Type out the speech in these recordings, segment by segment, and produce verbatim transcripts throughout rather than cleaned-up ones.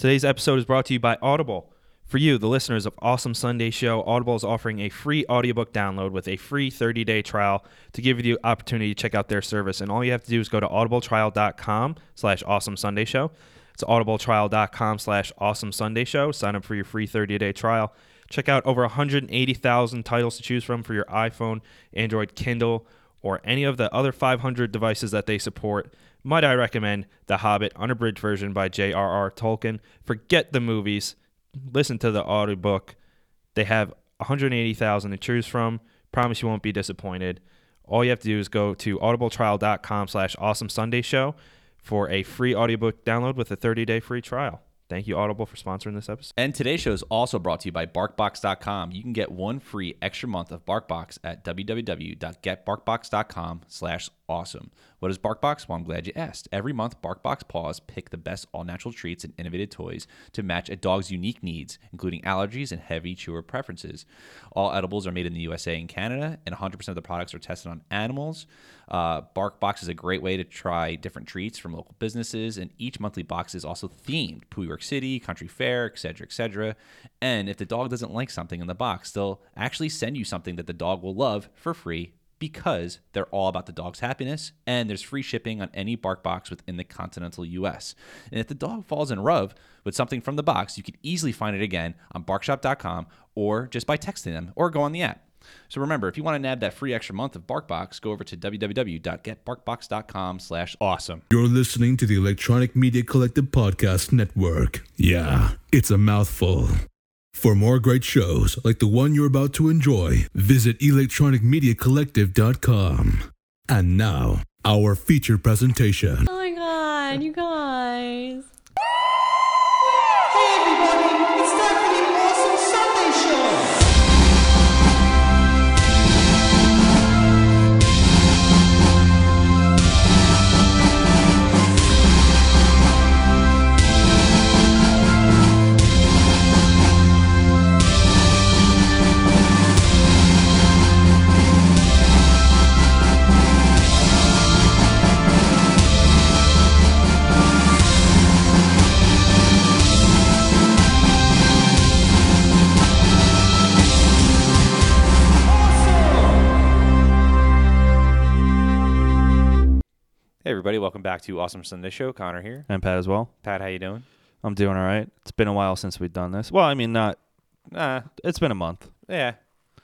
Today's episode is brought to you by Audible. For you, the listeners of Awesome Sunday Show, Audible is offering a free audiobook download with a free thirty-day trial to give you the opportunity to check out their service. And all you have to do is go to audibletrial.com slash awesome Sunday show. It's audibletrial.com slash awesome Sunday show. Sign up for your free thirty-day trial. Check out over one hundred eighty thousand titles to choose from for your iPhone, Android, Kindle, or any of the other five hundred devices that they support. Might I recommend The Hobbit, unabridged version by J R R Tolkien. Forget the movies. Listen to the audiobook. They have one hundred eighty thousand to choose from. Promise you won't be disappointed. All you have to do is go to audibletrial.com slash awesome Sunday show for a free audiobook download with a thirty-day free trial. Thank you, Audible, for sponsoring this episode. And today's show is also brought to you by BarkBox dot com. You can get one free extra month of BarkBox at www.getbarkbox.com slash awesome. What is BarkBox? Well, I'm glad you asked. Every month, BarkBox Paws pick the best all-natural treats and innovative toys to match a dog's unique needs, including allergies and heavy chewer preferences. All edibles are made in the U S A and Canada, and one hundred percent of the products are tested on animals. Uh, BarkBox is a great way to try different treats from local businesses, and each monthly box is also themed. New York City, Country Fair, et cetera, et cetera. And if the dog doesn't like something in the box, they'll actually send you something that the dog will love for free, because they're all about the dog's happiness, and there's free shipping on any BarkBox within the continental U S. And if the dog falls in love with something from the box, you can easily find it again on barkshop dot com or just by texting them or go on the app. So remember, if you want to nab that free extra month of BarkBox, go over to www.getbarkbox.com slash awesome. You're listening to the Electronic Media Collective Podcast Network. Yeah, it's a mouthful. For more great shows like the one you're about to enjoy, visit electronic media collective dot com. And now, our feature presentation. Oh my god, you guys. Hey everybody, it's time for the Awesome Sunday Show! Hey everybody, welcome back to Awesome Sunday Show. Connor here. And Pat as well. Pat, how you doing? I'm doing all right. It's been a while since we've done this. Well, I mean, not. Uh, It's been a month. yeah.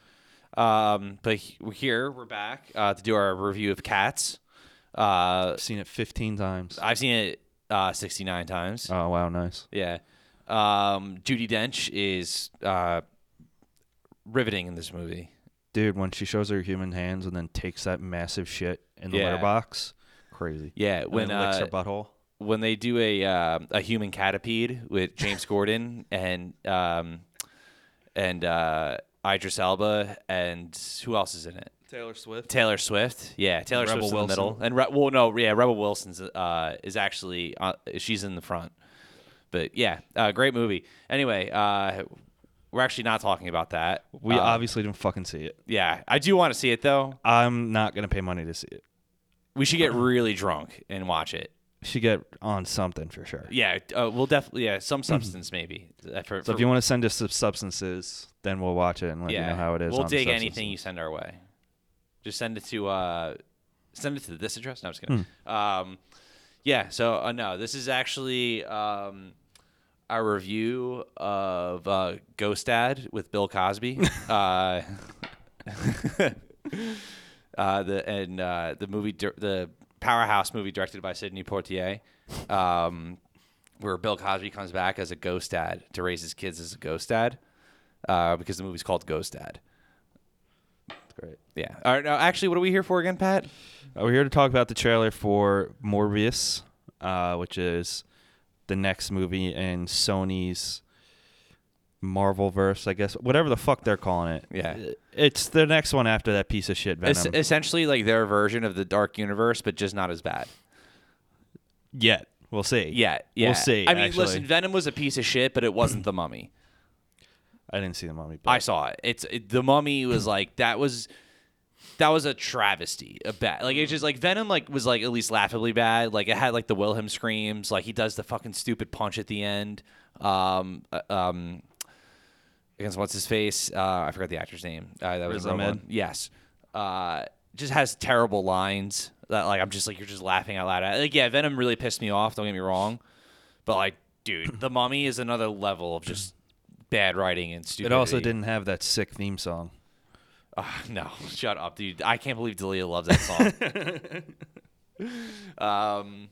Um, but he- we're here, we're back uh, to do our review of Cats. Uh, I've seen it fifteen times. I've seen it uh, sixty-nine times. Oh, wow, nice. Yeah. Um, Judi Dench is uh, riveting in this movie. Dude, when she shows her human hands and then takes that massive shit in the Yeah. litter box, crazy. Yeah, And when then licks uh, her butthole. when they do a uh, a human catapede with James Corden and um, and uh, Idris Elba and who else is in it? Taylor Swift. Taylor Swift. Yeah, Taylor Rebel Swift's in the Wilson. middle, and Re- well, no, yeah, Rebel Wilson's uh, is actually uh, she's in the front. But yeah, uh, great movie. Anyway, uh, we're actually not talking about that. We Uh, obviously didn't fucking see it. yeah, I do want to see it though. I'm not going to pay money to see it. We should get really drunk and watch it. Should get on something for sure. Yeah, uh, we'll definitely yeah some substance maybe. Uh, For, So for- if you want to send us some substances, then we'll watch it and let yeah, you know how it is. We'll on the dig substances. anything you send our way. Just send it to uh, send it to this address. No, I'm just kidding. Hmm. Um, yeah. So uh, no, this is actually um, our review of uh, Ghost Dad with Bill Cosby. uh, uh, the and uh, the movie dir- the powerhouse movie directed by Sidney Poitier. Um, where Bill Cosby comes back as a ghost dad to raise his kids as a ghost dad, uh, because the movie's called Ghost Dad. Great. Yeah. All right. Now, actually, what are we here for again, Pat? Uh, we're here to talk about the trailer for Morbius, uh, which is the next movie in Sony's Marvelverse, I guess. Whatever the fuck they're calling it. Yeah. It's the next one after that piece of shit Venom. Es- essentially, like their version of the Dark Universe, but just not as bad. Yet. We'll see. Yeah. Yeah. We'll see, I mean, actually. listen, Venom was a piece of shit, but it wasn't The Mummy. I didn't see the Mummy. But I saw it. It's it, The Mummy was like that was that was a travesty. A bad, like it's just like Venom, like was like at least laughably bad. Like it had like the Wilhelm screams. Like he does the fucking stupid punch at the end. Um, uh, um, against what's his face? Uh, I forgot the actor's name. Uh, that was Riz a real Ahmed. one. Yes. Uh, just has terrible lines that like I'm just like you're just laughing out loud at. Like yeah, Venom really pissed me off. Don't get me wrong, but like dude, The Mummy is another level of just bad writing and It stupidity. also didn't have that sick theme song. Uh, no, shut up, dude. I can't believe Dalia loves that song. um,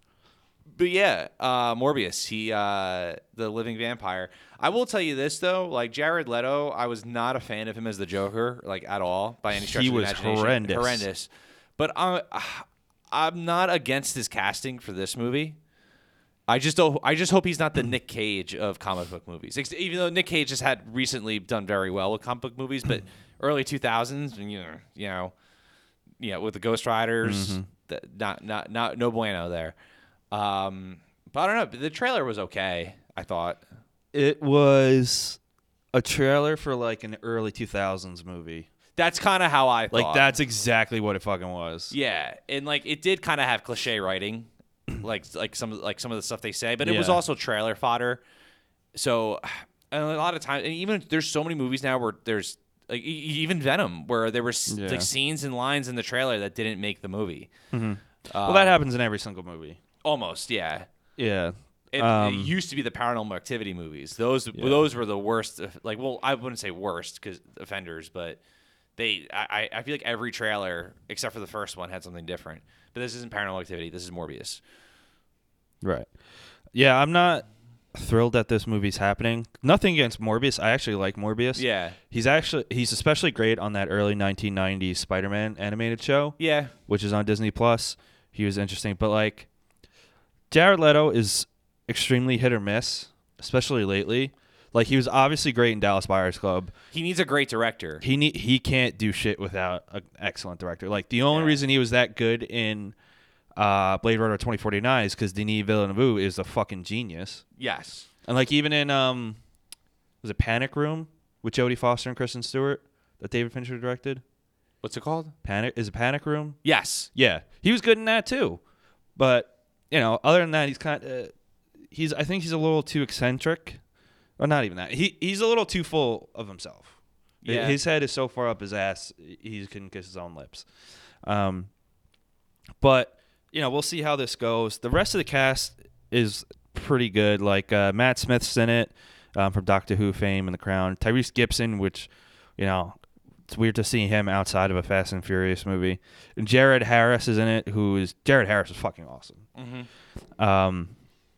but yeah, uh, Morbius, he, uh, the living vampire. I will tell you this though, like Jared Leto, I was not a fan of him as the Joker, like at all by any stretch He of the was imagination. horrendous. Horrendous. But I'm, I'm not against his casting for this movie. I just don't. I just hope he's not the Nick Cage of comic book movies. Ex- Even though Nick Cage has had recently done very well with comic book movies, but early two thousands, you know, you know, yeah, with the Ghost Riders, Mm-hmm. that not not not no bueno there. Um, but I don't know. The trailer was okay. I thought. It was a trailer for like an early two thousands movie. That's kind of how I thought. Like that's exactly what it fucking was. Yeah, and like it did kind of have cliche writing, like like some like some of the stuff they say, but it was Yeah. also trailer fodder. So, and a lot of times, and even there's so many movies now where there's like e- even Venom, where there were s Yeah. like scenes and lines in the trailer that didn't make the movie. Well, that happens in every single movie. Almost, yeah. Yeah. It, Um, it used to be the Paranormal Activity movies. Those those were the worst. Like, well, I wouldn't say worst because offenders, but they. I I feel like every trailer except for the first one had something different. But this isn't Paranormal Activity. This is Morbius. Right. Yeah, I'm not thrilled that this movie's happening. Nothing against Morbius. I actually like Morbius. Yeah. He's actually he's especially great on that early nineteen nineties Spider-Man animated show, Yeah. which is on Disney Plus. He was interesting, but like Jared Leto is extremely hit or miss, especially lately. Like he was obviously great in Dallas Buyers Club. He needs a great director. He need, he can't do shit without an excellent director. Like the only Yeah. reason he was that good in uh, Blade Runner twenty forty-nine is because Denis Villeneuve is a fucking genius. Yes. And like even in um, was it Panic Room with Jodie Foster and Kristen Stewart that David Fincher directed? What's it called? Panic is it Panic Room? Yes. Yeah, he was good in that too. But you know, other than that, he's kind of he's I think he's a little too eccentric, or not even that. He he's a little too full of himself. Yeah. His head is so far up his ass, he can kiss his own lips. Um, but you know, we'll see how this goes. The rest of the cast is pretty good. Like uh, Matt Smith's in it um, from Doctor Who fame and The Crown. Tyrese Gibson, which you know. It's weird to see him outside of a Fast and Furious movie. And Jared Harris is in it, who is Jared Harris is fucking awesome. Mm-hmm. Um,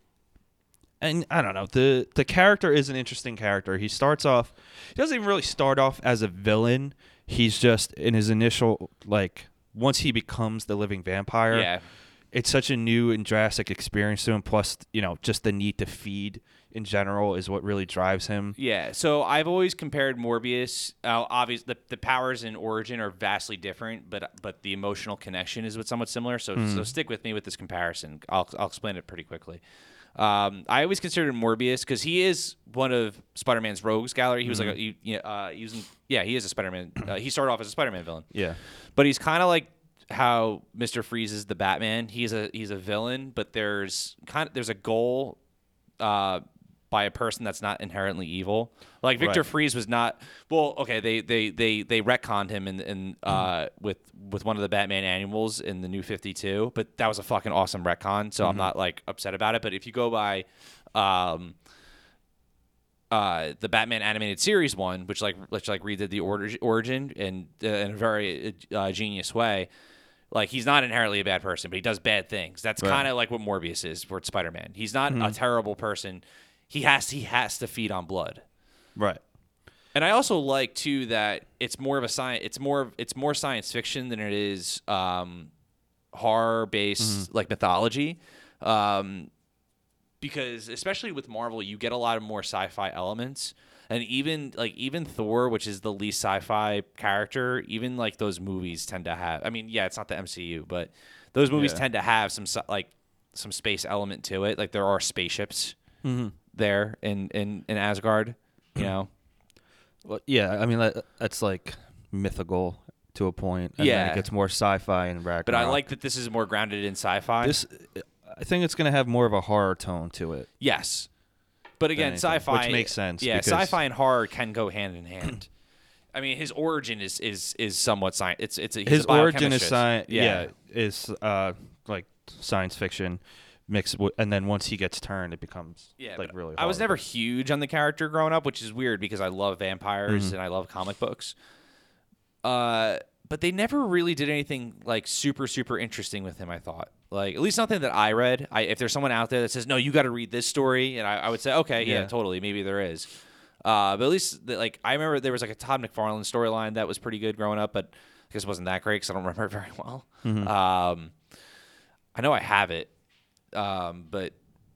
and I don't know, the the character is an interesting character. He starts off, he doesn't even really start off as a villain. He's just in his initial like once he becomes the living vampire. Yeah. It's such a new and drastic experience to him. Plus, you know, just the need to feed in general is what really drives him. Yeah, so I've always compared Morbius. Uh, obviously, the, the powers in Origin are vastly different, but but the emotional connection is what's somewhat similar. So so stick with me with this comparison. I'll I'll explain it pretty quickly. Um, I always considered Morbius because he is one of Spider-Man's rogues gallery. He was like a, he, you know, uh, he was in, yeah he is a Spider-Man. Uh, he started off as a Spider-Man villain. Yeah. But he's kind of like how Mister Freeze is the Batman. He's a he's a villain, but there's kind of there's a goal uh, by a person that's not inherently evil. Like Victor Right. Freeze was not. Well, okay, they they they they retconned him in in uh, with with one of the Batman annuals in the New fifty-two, but that was a fucking awesome retcon. So I'm not like upset about it. But if you go by. Um, uh, the Batman animated series one, which like which like redid the order, origin and uh, in a very uh, genius way. Like he's not inherently a bad person, but he does bad things. That's Right. kind of like what Morbius is for Spider-Man. He's not a terrible person. He has he has to feed on blood. Right. And I also like too that it's more of a science. It's more it's more science fiction than it is um, horror based like mythology. Um, because especially with Marvel, you get a lot of more sci-fi elements, and even like even Thor, which is the least sci-fi character, even like those movies tend to have. I mean, yeah, it's not the M C U, but those movies Yeah. tend to have some sci- like some space element to it. Like there are spaceships there in in in Asgard, you know. Well, yeah, I mean that, that's like mythical to a point, and then Yeah. it gets more sci-fi and Ragnarok. But I like that this is more grounded in sci-fi. this. I think it's going to have more of a horror tone to it. Yes. But again, anything, sci-fi, which makes sense, Yeah, because- sci-fi and horror can go hand in hand. I mean, his origin is is is somewhat science. It's it's a, he's His a origin is biochemist. science. Yeah. Yeah. is uh like science fiction mixed with, and then once he gets turned, it becomes Yeah, like but really. I was hard. never huge on the character growing up, which is weird because I love vampires Mm-hmm. and I love comic books. Uh, but they never really did anything like super super interesting with him. I thought, like at least nothing that I read. I if there's someone out there that says no, you got to read this story, and I, I would say okay, yeah. Yeah. totally, maybe there is. Uh, but at least the, like I remember there was like a Todd McFarlane storyline that was pretty good growing up, but I guess it wasn't that great because I don't remember it very well. Mm-hmm. Um, I know I have it, um, but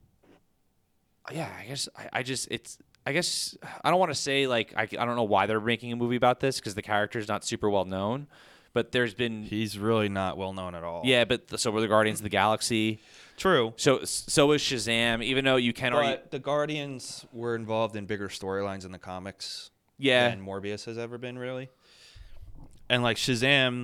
yeah, I guess I, I just it's I guess I don't want to say like I, I don't know why they're making a movie about this because the character's not super well known, but there's been He's really not well known at all. yeah, but the, so were the Guardians of the Galaxy, true. so so is Shazam. Even though you can argue, But the Guardians were involved in bigger storylines in the comics yeah, than Morbius has ever been, really. And like Shazam,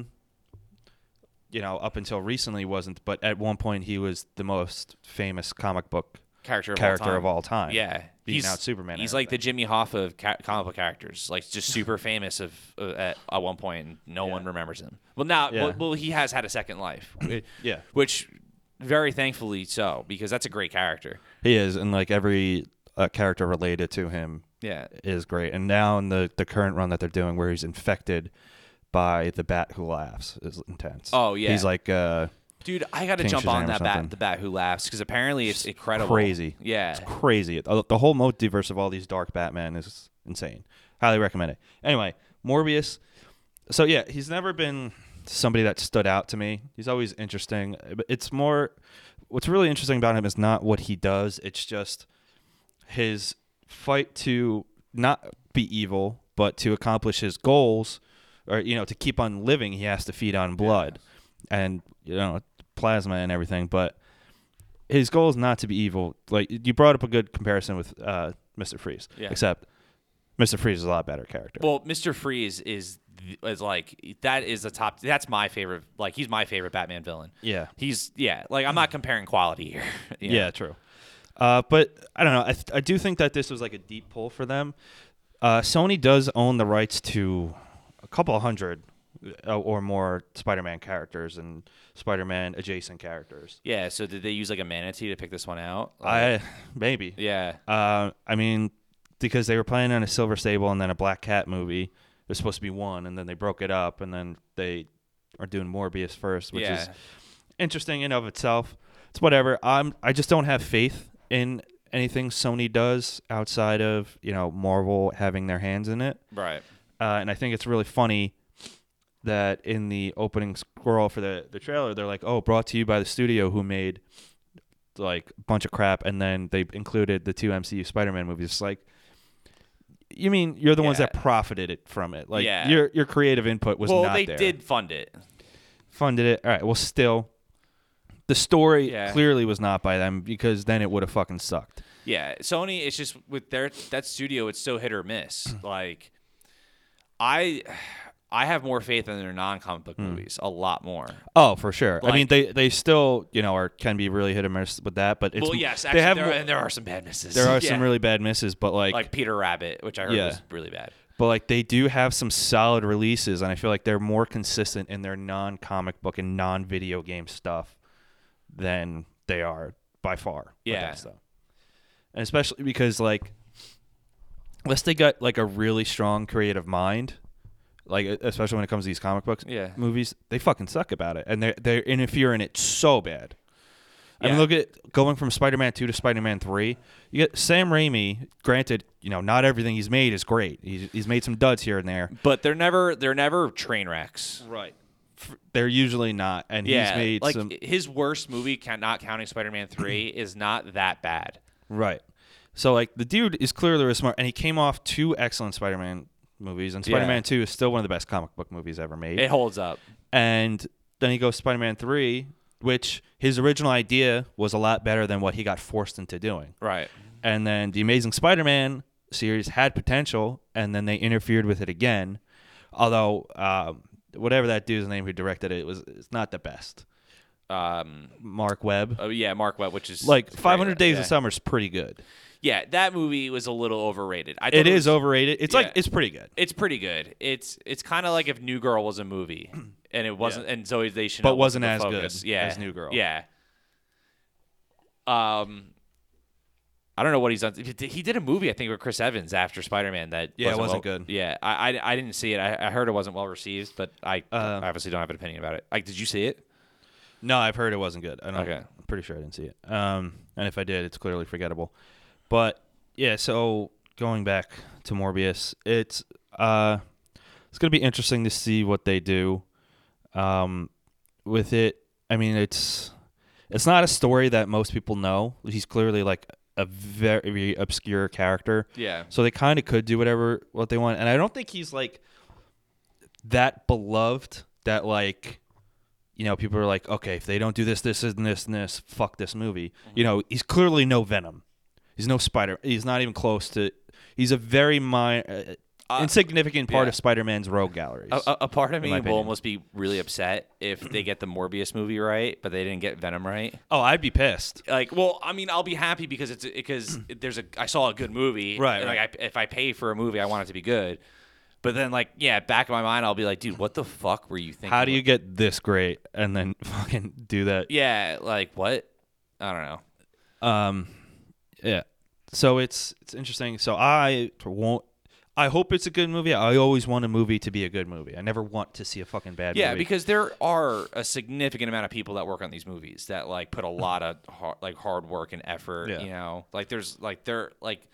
you know, up until recently wasn't, but at one point he was the most famous comic book character of character all time. of all time. Yeah, beating he's out Superman. and He's like the everything. Jimmy Hoffa of ca- comic book characters, like just super famous of uh, at, at one point, and no Yeah. one remembers him. Well, now, Yeah. well, well, he has had a second life, Yeah. which very thankfully so because that's a great character. He is, and like every uh, character related to him Yeah, is great. And now in the the current run that they're doing, where he's infected by the Bat Who Laughs, is intense. Oh, yeah. he's like uh, dude, I got to King jump Shazam on or that bat, something. the bat who laughs, because apparently it's incredible, crazy. Yeah, It's crazy. The the whole multiverse of all these dark Batman is insane. Highly recommend it. Anyway, Morbius. So yeah, he's never been somebody that stood out to me. He's always interesting. But it's more, what's really interesting about him is not what he does. It's just his fight to not be evil, but to accomplish his goals, or you know, to keep on living. He has to feed on blood, and you know, plasma and everything. But his goal is not to be evil. Like you brought up a good comparison with uh, Mister Freeze, Yeah. except Mister Freeze is a lot better character. Well, Mister Freeze is is like that is the top. That's my favorite. Like he's my favorite Batman villain. yeah, He's yeah. Like I'm not comparing quality here. you know? yeah, true. Uh, but I don't know. I, th- I do think that this was like a deep pull for them. Uh, Sony does own the rights to a couple hundred uh, or more Spider-Man characters and Spider-Man adjacent characters. Yeah. So did they use like a manatee to pick this one out? Like, I maybe. yeah. Uh, I mean, because they were planning on a Silver Sable and then a Black Cat movie. There's supposed to be one, and then they broke it up, and then they are doing Morbius first, which Yeah. is interesting in of itself. It's whatever. I'm. I just don't have faith in anything Sony does outside of you know Marvel having their hands in it. Right. Uh, and I think it's really funny that in the opening scroll for the the trailer, they're like, "Oh, brought to you by the studio who made like a bunch of crap," and then they included the two M C U Spider-Man movies. It's like, you mean you're the ones Yeah. that profited it from it? Like Yeah. your your creative input was well, not they there. did fund it. Funded it. All right. Well, still, the story Yeah. clearly was not by them because then it would have fucking sucked. Yeah, Sony. It's just with their that studio, it's so hit or miss. like, I, I have more faith in their non-comic book movies, a lot more. Oh, for sure. I Like- mean, they they still you know are can be really hit or miss with that, but it's well, yes, they actually, have there, more- are, and there are some bad misses. there are Yeah. some really bad misses, but like, like Peter Rabbit, which I heard Yeah. was really bad. but like they do have some solid releases, and I feel like they're more consistent in their non-comic book and non-video game stuff than they are by far. with Yeah. that stuff. And especially because like, unless they got like a really strong creative mind, like especially when it comes to these comic books, Yeah. movies, they fucking suck about it, and they they interfere in it so bad. I mean, Yeah. look at going from Spider-Man two to Spider-Man three. You get Sam Raimi. Granted, you know, not everything he's made is great. He's, he's made some duds here and there. But they're never they're never train wrecks. Right. They're usually not, and Yeah, he's made like some. his worst movie, ca- not counting Spider-Man three, is not that bad. Right. So like the dude is clearly really smart, and he came off two excellent Spider-Man movies, and Yeah. Spider-Man two is still one of the best comic book movies ever made. It holds up. And then he goes Spider-Man three, which his original idea was a lot better than what he got forced into doing. Right. And then the Amazing Spider-Man series had potential, and then they interfered with it again. Although um, whatever that dude's name who directed it was it's not the best. Um, Mark Webb. oh yeah, Mark Webb, which is Like is great. five hundred Days yeah. of Summer is pretty good. Yeah, that movie was a little overrated. I thought It it is was, overrated. It's yeah. like it's pretty good. It's pretty good. It's it's kind of like if New Girl was a movie, and it wasn't, Yeah. and Zoe Deschanel But wasn't the as good focus. yeah. as New Girl. Yeah. Um, I don't know what he's done. He did a movie, I think, with Chris Evans after Spider-Man. That Yeah, it wasn't wasn't well- good. Yeah, I, I, I didn't see it. I, I heard it wasn't well received, but I Uh, obviously don't have an opinion about it. Like, did you see it? No, I've heard it wasn't good. I don't, Okay. I'm pretty sure I didn't see it. Um, and if I did, it's clearly forgettable. But yeah, so going back to Morbius, it's uh, it's gonna be interesting to see what they do um, with it. I mean, it's it's not a story that most people know. He's clearly like a very obscure character. Yeah. So they kind of could do whatever what they want, and I don't think he's like that beloved that like, you know, people are like, okay, if they don't do this, this, and this, and this, fuck this movie. You know, he's clearly no Venom. He's no Spider. He's not even close to. He's a very minor, uh, Uh, insignificant part yeah. of Spider-Man's rogue galleries. A, a, a part of in me my will opinion. almost be really upset if they get the Morbius movie right, but they didn't get Venom right. oh, I'd be pissed. Like, well, I mean, I'll be happy because it's because there's a I saw a good movie, Right, and, like, right. I, if I pay for a movie, I want it to be good. But then, like, yeah, back in my mind, I'll be like, dude, what the fuck were you thinking? How do you get this great and then fucking do that? Yeah, like what? I don't know. Um, yeah. So it's it's interesting. So I won't. I hope it's a good movie. I always want a movie to be a good movie. I never want to see a fucking bad Yeah, movie. because there are a significant amount of people that work on these movies that like put a lot of hard, like hard work and effort. Yeah. You know, like there's like they're like,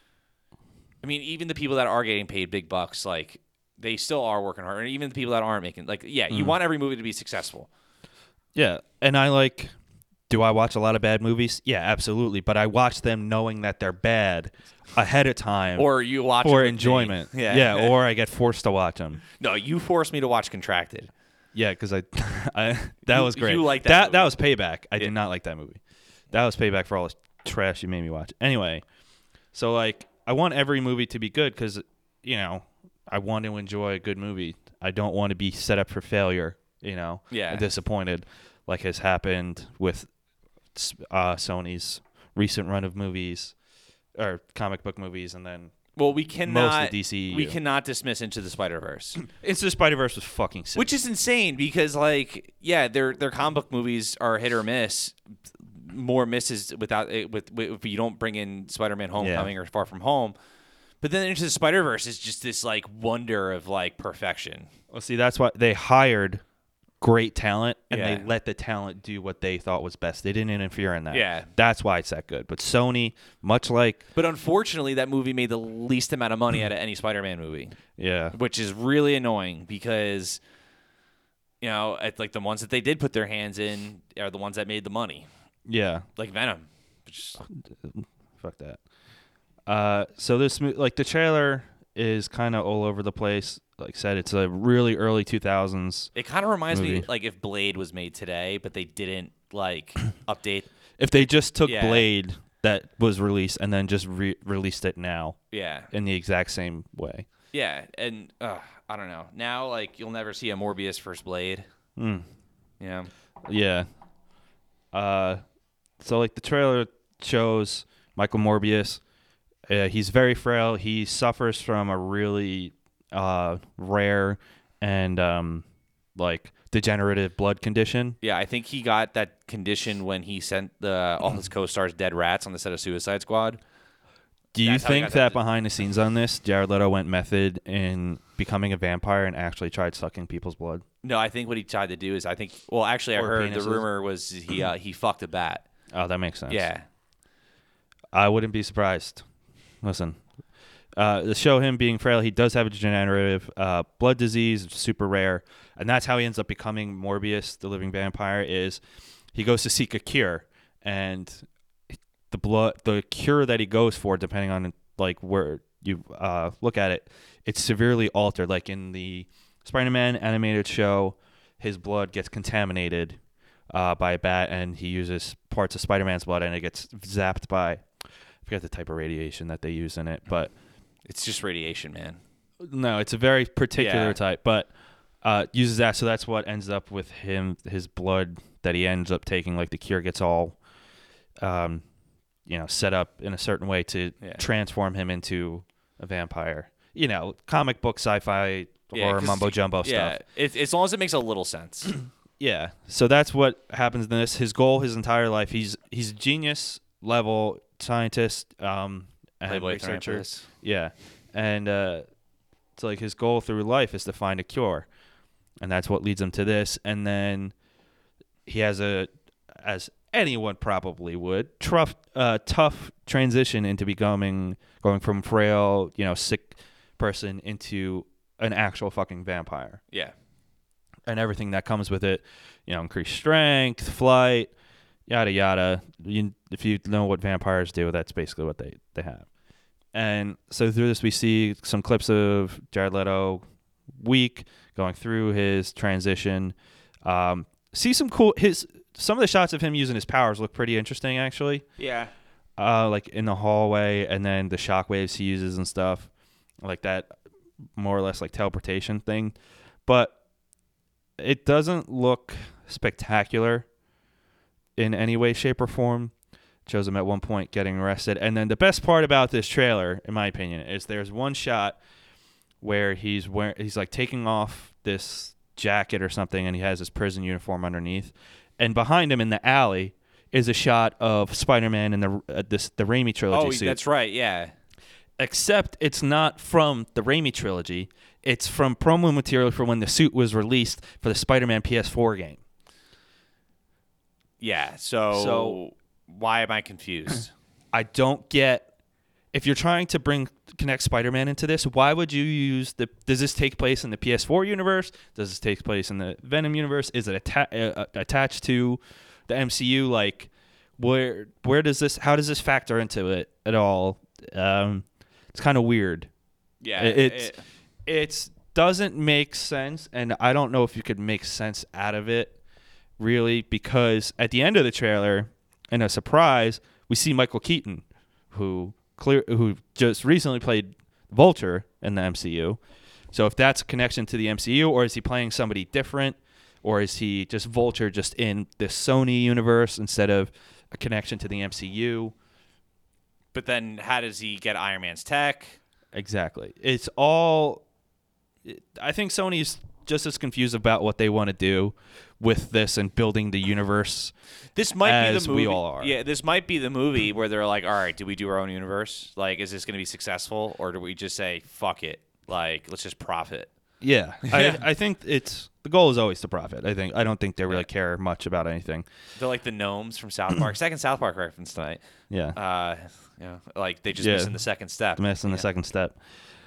I mean, even the people that are getting paid big bucks, like they still are working hard. And even the people that aren't making, like, yeah, you Mm. want every movie to be successful. Yeah, and I like. Do I watch a lot of bad movies? Yeah, absolutely. But I watch them knowing that they're bad ahead of time, Or you watch for it with me. enjoyment. Yeah, yeah, or I get forced to watch them. no, you forced me to watch Contracted. Yeah, because I, I that You- was great. you like that that movie. that was payback. I Yeah. did not like that movie. That was payback for all this trash you made me watch. Anyway, so like I want every movie to be good because you know I want to enjoy a good movie. I don't want to be set up for failure. You know, Yeah. and disappointed, like has happened with uh, Sony's recent run of movies or comic book movies, and then Well, we cannot. the D C E U. We cannot dismiss Into the Spider-Verse. Into the Spider-Verse was fucking sick. Which is insane because, like, yeah, their their comic book movies are hit or miss. More misses without it, with, with if you don't bring in Spider-Man: Homecoming or Far From Home. But then Into the Spider-Verse is just this like wonder of like perfection. Well, see, that's why they hired great talent and Yeah. they let the talent do what they thought was best. They didn't interfere in that. Yeah. That's why it's that good. But Sony, much like, But unfortunately, that movie made the least amount of money out of any Spider-Man movie, yeah, which is really annoying because, you know, it's like the ones that they did put their hands in are the ones that made the money, yeah, like Venom. Which, fuck that. Uh, so this, mo- like, the trailer is kind of all over the place. Like I said, it's a really early two thousands. it kind of reminds me Movie. like if Blade was made today, but they didn't like update. If they just took Yeah. Blade that was released and then just re- released it now Yeah. in the exact same way. Yeah, and uh, I don't know. Now, like, you'll never see a Morbius first Blade. Mm. Yeah. Yeah. Uh, so like the trailer shows Michael Morbius. Uh, he's very frail. He suffers from a really uh, rare and um, like degenerative blood condition. Yeah, I think he got that condition when he sent the all his co-stars dead rats on the set of Suicide Squad. Do you That's how he think got that that- behind the scenes on this, Jared Leto went method in becoming a vampire and actually tried sucking people's blood? No, I think what he tried to do is I think. Well, actually, I Or heard penises. the rumor was he uh, he fucked a bat. Oh, that makes sense. Yeah. I wouldn't be surprised. Listen, uh, to show him being frail, he does have a degenerative uh, blood disease, super rare, and that's how he ends up becoming Morbius, the living vampire. Is he goes to seek a cure, and the blood, the cure that he goes for, depending on like where you uh, look at it, it's severely altered. Like in the Spider-Man animated show, his blood gets contaminated uh, by a bat, and he uses parts of Spider-Man's blood, and it gets zapped by. I forget the type of radiation that they use in it, but It's just radiation, man. no, it's a very particular Yeah. type. But Uh, uses that, so that's what ends up with him, his blood that he ends up taking. Like the cure gets all, um, you know, set up in a certain way to Yeah. transform him into a vampire. You know, comic book, sci-fi, Yeah, or 'cause- mumbo jumbo Yeah, stuff. it, as long as it makes a little sense. Yeah, so that's what happens in this. His goal, his entire life, he's he's a genius level scientist, um, and Playboy researcher. Therapist. Yeah, and uh, it's like his goal through life is to find a cure, and that's what leads him to this. And then he has a, as anyone probably would, tough, uh, tough transition into becoming, going from frail, you know, sick person into an actual fucking vampire, Yeah. and everything that comes with it. You know, increased strength, flight, yada yada. You, if you know what vampires do, that's basically what they they have. And so through this, we see some clips of Jared Leto weak going through his transition. Um, see some cool his some of the shots of him using his powers look pretty interesting, actually. Yeah. Uh, like in the hallway, and then the shockwaves he uses and stuff, like that, more or less like teleportation thing. But it doesn't look spectacular in any way, shape, or form. Shows him at one point getting arrested. And then the best part about this trailer, in my opinion, is there's one shot where he's wearing, he's like taking off this jacket or something, and he has his prison uniform underneath. And behind him in the alley is a shot of Spider-Man in the uh, this the Raimi trilogy Oh, suit. that's right. Yeah. Except it's not from the Raimi trilogy. It's from promo material for when the suit was released for the Spider-Man P S four game. Yeah. So, So- why am I confused? I don't get, if you're trying to bring connect Spider-Man into this, why would you use the? Does this take place in the P S four universe? Does this take place in the Venom universe? Is it atta- uh, attached to the M C U? Like, where where does this? How does this factor into it at all? Um, it's kind of weird. Yeah. It- it's it- it's doesn't make sense, and I don't know if you could make sense out of it, really, because at the end of the trailer, in a surprise, we see Michael Keaton, who clear who just recently played Vulture in the M C U. So if that's a connection to the M C U, or is he playing somebody different, or is he just Vulture just in the Sony universe instead of a connection to the M C U? but then how does he get Iron Man's tech? Exactly. It's all. I think Sony's just as confused about what they want to do with this and building the universe. This might be As the we movie. all are. Yeah, this might be the movie where they're like, all right, do we do our own universe? Like, is this going to be successful, or do we just say, fuck it? Like, let's just profit. Yeah, I, I think it's the goal is always to profit. I think I don't think they really care much about anything. They're like the gnomes from South Park. Second South Park reference tonight. Yeah, Uh, you know, like they just Yeah. missing the second step. missing the Yeah. second step.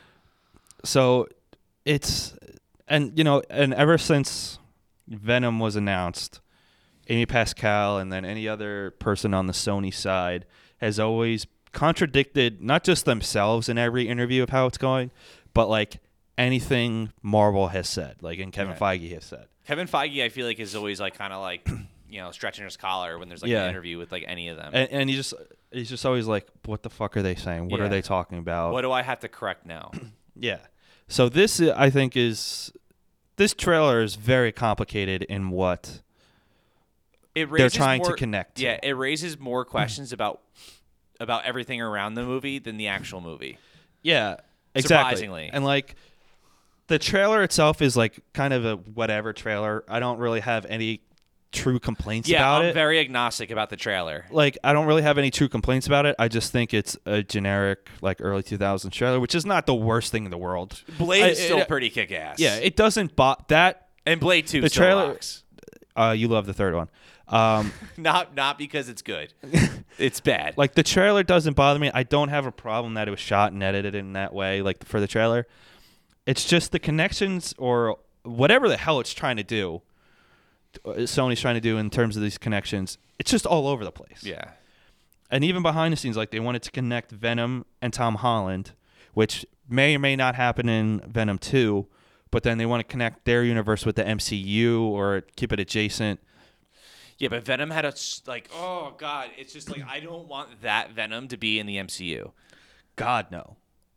So it's and you know and ever since Venom was announced, Amy Pascal and then any other person on the Sony side has always contradicted not just themselves in every interview of how it's going, but like anything Marvel has said, like and Kevin Right. Feige has said. Kevin Feige, I feel like, is always like kind of like, you know, stretching his collar when there's like Yeah. an interview with like any of them. And, and he just he's just always like, what the fuck are they saying? What Yeah. are they talking about? what do I have to correct now? Yeah. So this uh, I think is this trailer is very complicated in what It they're raises trying more, to connect to. Yeah, it raises more questions about about everything around the movie than the actual movie. Yeah, exactly. Surprisingly. And like the trailer itself is like kind of a whatever trailer. I don't really have any true complaints Yeah, about I'm it. very agnostic about the trailer. like I don't really have any true complaints about it. I just think it's a generic like early two thousands trailer, which is not the worst thing in the world. Blade I- is still it- pretty kick-ass. Yeah, it doesn't bot that and Blade two the still trailer- rocks. uh you love the third one. Um Not not because it's good. It's bad. Like the trailer doesn't bother me. I don't have a problem that it was shot and edited in that way, like for the trailer. It's just the connections or whatever the hell it's trying to do. uh, Sony's trying to do in terms of these connections. It's just all over the place. yeah. And even behind the scenes, like they wanted to connect Venom and Tom Holland, which may or may not happen in Venom two, but then they want to connect their universe with the M C U or keep it adjacent. Yeah, but Venom had a s- like oh god, it's just like I don't want that Venom to be in the M C U. God, no.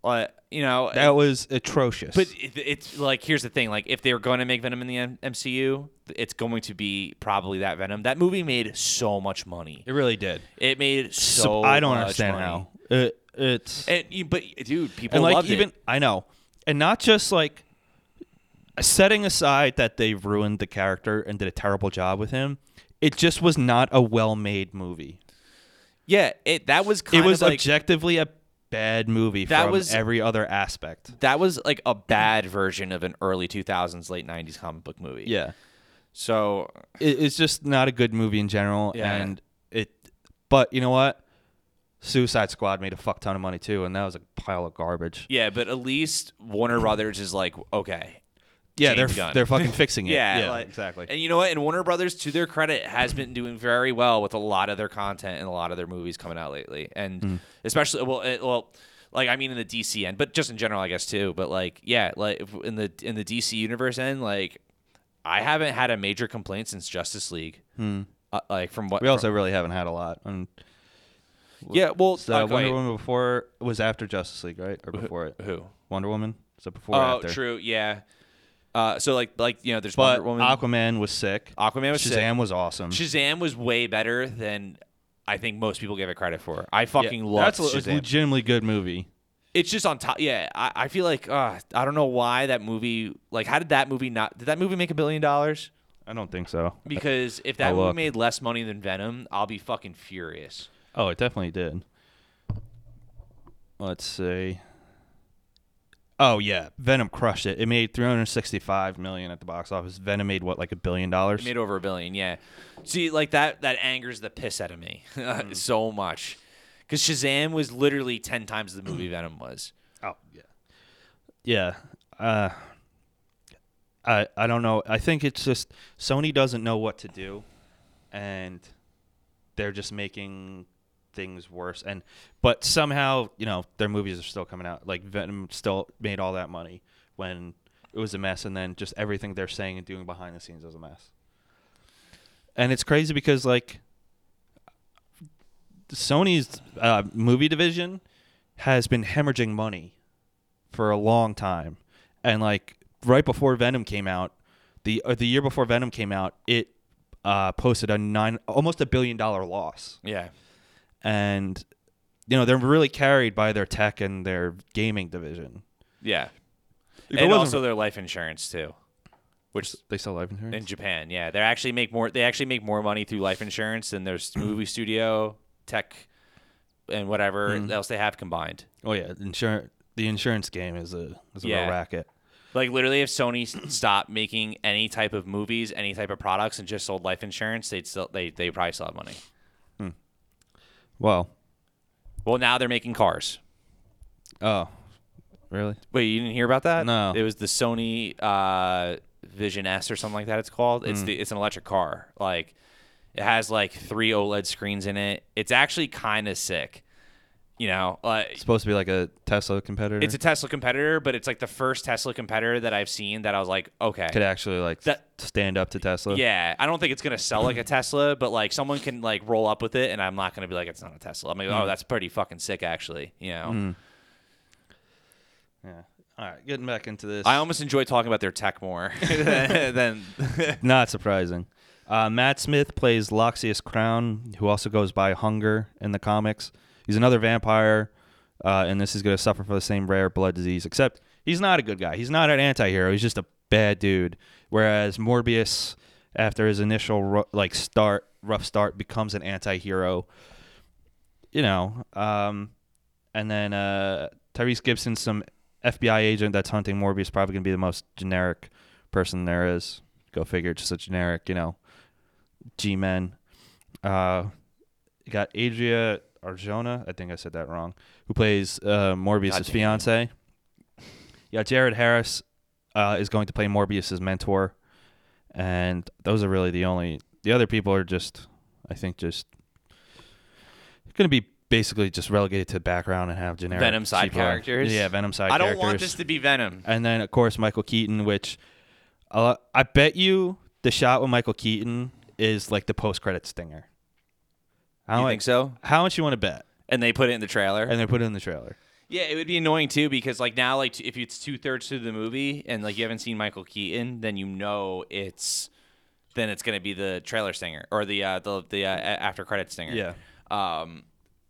Uh, you know, That was atrocious. but it, it's like here's the thing: like if they were going to make Venom in the M- MCU, it's going to be probably that Venom. That movie made so much money. it really did. It made so. So I don't much understand money. how. It, it's And you- but dude, people and like loved even it. I know, and not just like setting aside that they ruined the character and did a terrible job with him. It just was not a well-made movie. Yeah, it that was kind It was of like objectively a bad movie That from was- every other aspect. that was like a bad version of an early two thousands, late nineties comic book movie. Yeah, So it, it's just not a good movie in general. Yeah. And it, but you know what? Suicide Squad made a fuck ton of money too, and that was a pile of garbage. yeah, but at least Warner Brothers is like okay. Yeah, James they're Gunn. they're fucking fixing it. Yeah, yeah like- exactly. And you know what? And Warner Brothers, to their credit, has been doing very well with a lot of their content and a lot of their movies coming out lately, and Mm. especially well, it, well, like I mean in the D C end, but just in general, I guess too. But like, yeah, like if- in the in the D C universe end, like I haven't had a major complaint since Justice League. Uh, like from what Hmm. We also really haven't had a lot. And yeah, well, so okay. Wonder Woman before was after Justice League, right? Or before it? who? Wonder Woman. So before or Oh, after? true, yeah. Uh, so like like you know, there's But Wonder Woman. Aquaman was sick. Aquaman was sick. Shazam was awesome. Shazam was way better than I think most people give it credit for. I fucking Yeah, love that's a, a Shazam. legitimately good movie. It's just on top. Yeah, I, I feel like uh, I don't know why that movie. Like, how did that movie not? Did that movie make a billion dollars? I don't think so. Because if that I'll movie look. made less money than Venom, I'll be fucking furious. Oh, it definitely did. Let's see. Oh yeah, Venom crushed it. It made three hundred sixty-five million at the box office. Venom made what, like a billion dollars? It made over a billion. Yeah. See, like that. That angers the piss out of me so much. Because Shazam was literally ten times the movie Venom was. Oh yeah, yeah. Uh, I I don't know. I think it's just Sony doesn't know what to do, and they're just making things worse. And but somehow, you know, their movies are still coming out. Like Venom still made all that money when it was a mess, and then just everything they're saying and doing behind the scenes was a mess. And it's crazy because like Sony's uh, movie division has been hemorrhaging money for a long time, and like right before Venom came out, the or the year before Venom came out, it uh, posted a nine almost a billion dollar loss, Yeah. and you know they're really carried by their tech and their gaming division. Yeah. If it And wasn't also for- their life insurance too, which They sell life insurance. in Japan, yeah, they actually make more. They actually make more money through life insurance than their movie studio, tech, and whatever Mm. else they have combined. Oh yeah, insurance. The insurance game is a is a Yeah. real racket. Like literally, if Sony s- stopped making any type of movies, any type of products, and just sold life insurance, they'd still they they probably still have money. Well, Well, now they're making cars. oh, really? Wait, you didn't hear about that? No. It was the Sony uh, Vision S or something like that. It's called. Hmm. It's the it's an electric car. Like it has like three OLED screens in it. It's actually kind of sick. You know, like It's supposed to be like a Tesla competitor. it's a Tesla competitor, but it's like the first Tesla competitor that I've seen that I was like, okay. could actually like That- stand up to Tesla. Yeah, I don't think it's gonna sell like a Tesla, but like someone can like roll up with it, and I'm not gonna be like it's not a Tesla. I'm like, Hmm. oh, that's pretty fucking sick, actually. You know, Yeah. All right, getting back into this. I almost enjoy talking about their tech more than. Not surprising. Uh, Matt Smith plays Loxias Crown, who also goes by Hunger in the comics. He's another vampire, uh, and this is going to suffer from the same rare blood disease, except he's not a good guy. He's not an anti-hero. He's just a bad dude. Whereas Morbius, after his initial ru- like start, rough start, becomes an anti-hero. You know, um, and then uh, Tyrese Gibson, some F B I agent that's hunting Morbius, probably going to be the most generic person there is. Go figure, just a generic, you know, G-men. Uh, you got Adria Arjona, I think I said that wrong, who plays uh, Morbius' God damn. fiance. Yeah, Jared Harris uh, is going to play Morbius' mentor, and those are really the only. The other people are just, I think, just going to be basically just relegated to the background and have generic Venom side cheap lines. characters? Yeah, Venom side I don't characters. want this to be Venom. And then, of course, Michael Keaton, which uh, I bet you the shot with Michael Keaton is like the post-credit stinger. How You much, think so? How much you want to bet? And they put it in the trailer. And they put it in the trailer. Yeah, it would be annoying too because like now, like if it's two thirds through the movie and like you haven't seen Michael Keaton, then you know it's then it's gonna be the trailer stinger or the uh, the the uh, after credit stinger. Yeah. Um,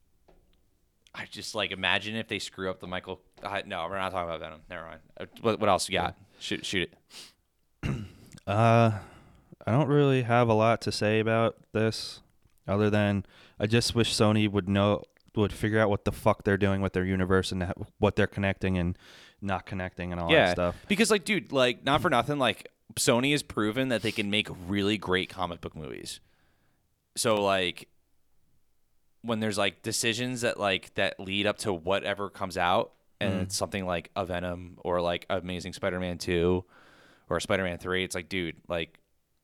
I just like imagine if they screw up the Michael. Uh, no, we're not talking about Venom. Never mind. Uh, What, what else you got? Shoot, shoot it. Uh, I don't really have a lot to say about this, other than I just wish Sony would know would figure out what the fuck they're doing with their universe and ha- what they're connecting and not connecting and all Yeah, that stuff. because like, dude, like not for nothing, like Sony has proven that they can make really great comic book movies. So like, when there's like decisions that like that lead up to whatever comes out, and Mm. it's something like a Venom or like Amazing Spider-Man two or Spider-Man three, it's like, dude, like,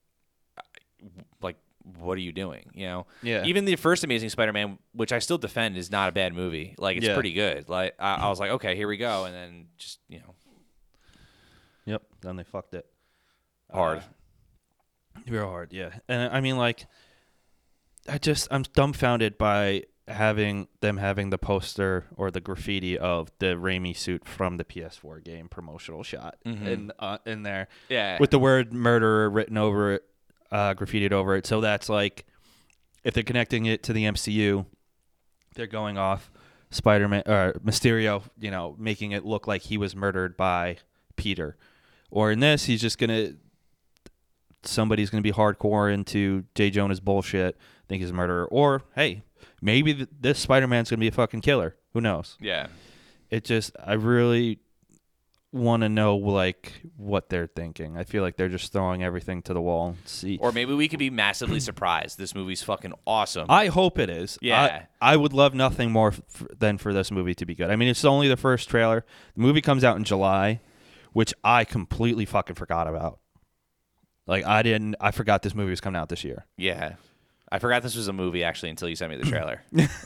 like what are you doing? You know? Yeah. Even the first Amazing Spider-Man, which I still defend, is not a bad movie. Like it's Yeah. pretty good. Like I, I was like, okay, here we go, and then just you know, Yep. Then they fucked it. hard. Uh, real hard, yeah. And I mean, like, I just I'm dumbfounded by having them having the poster or the graffiti of the Raimi suit from the P S four game promotional shot Mhm. in uh, in there Yeah. with the word murderer written over it, uh, graffitied over it. So that's like, if they're connecting it to the M C U, they're going off Spider-Man or Mysterio, you know, making it look like he was murdered by Peter. Or in this, he's just gonna somebody's gonna be hardcore into J. Jonah's bullshit, think he's a murderer. Or hey, maybe th- this Spider-Man's gonna be a fucking killer. Who knows? Yeah. It just I really want to know like what they're thinking. I feel like they're just throwing everything to the wall. And see, Or maybe we could be massively surprised. This movie's fucking awesome. I hope it is. Yeah. I, I would love nothing more f- than for this movie to be good. I mean, it's only the first trailer. The movie comes out in July, which I completely fucking forgot about. Like I didn't. I forgot this movie was coming out this year. yeah. I forgot this was a movie actually until you sent me the trailer.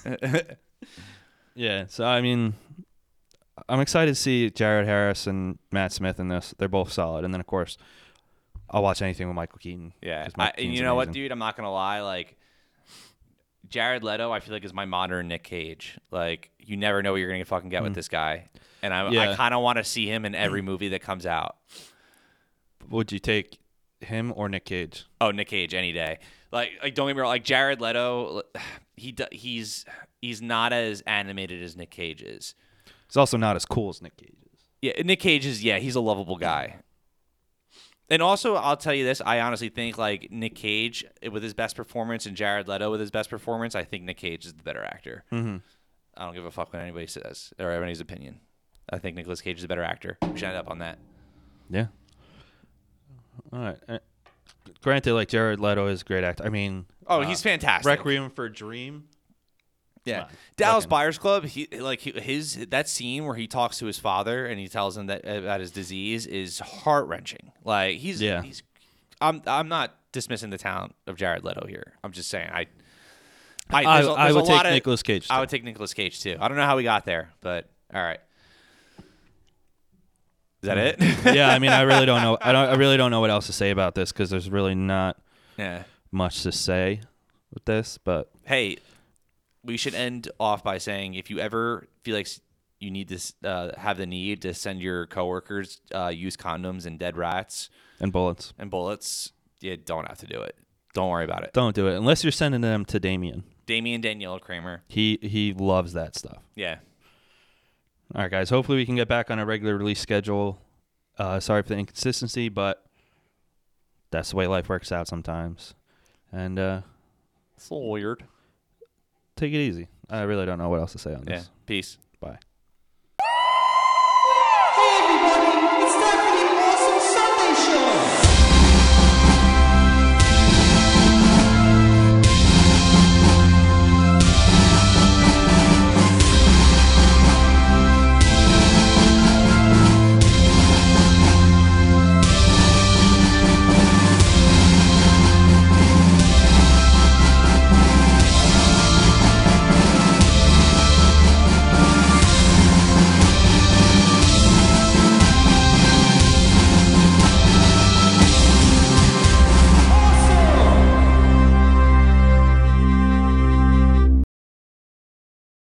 Yeah. So I mean, I'm excited to see Jared Harris and Matt Smith in this. They're both solid. And then of course, I'll watch anything with Michael Keaton. Yeah. 'cause I, Michael and Keaton's you know what, amazing. dude? I'm not going to lie. Like, Jared Leto, I feel like, is my modern Nick Cage. Like, you never know what you're going to fucking get with this guy. And I, I Yeah. kind of want to see him in every movie that comes out. Would you take him or Nick Cage? Oh, Nick Cage any day. Like, like don't get me wrong. Like Jared Leto, he do- he's he's not as animated as Nick Cage is. He's also not as cool as Nick Cage is. Yeah, Nick Cage is yeah, he's a lovable guy. And also, I'll tell you this: I honestly think like Nick Cage with his best performance and Jared Leto with his best performance, I think Nick Cage is the better actor. Mm-hmm. I don't give a fuck what anybody says or anybody's opinion. I think Nicolas Cage is a better actor. We should end up on that. Yeah. All right. Uh, granted, like Jared Leto is a great actor. I mean, Oh, uh, he's fantastic. Requiem for a Dream. Yeah, Come on. Dallas Fucking- Buyers Club. He like he, his that scene where he talks to his father and he tells him that about his disease is heart wrenching. Like he's Yeah. he's. I'm I'm not dismissing the talent of Jared Leto here. I'm just saying I. I, I, there's a- I there's a would lot take of- Nicolas Cage. I too. would take Nicolas Cage too. I don't know how we got there, but all right. Is that it? yeah, I mean, I really don't know. I don't. I really don't know what else to say about this because there's really not Yeah. much to say with this. But Hey, we should end off by saying if you ever feel like s- you need to s- uh, have the need to send your coworkers uh, use condoms and dead rats and bullets, and bullets, you don't have to do it. Don't worry about it. don't do it unless you're sending them to Damien. Damian Danielle Kramer. He he loves that stuff. Yeah. All right, guys. Hopefully we can get back on a regular release schedule. Uh, sorry for the inconsistency, but that's the way life works out sometimes. And uh, It's a little weird. take it easy. I really don't know what else to say on Yeah. this. Peace.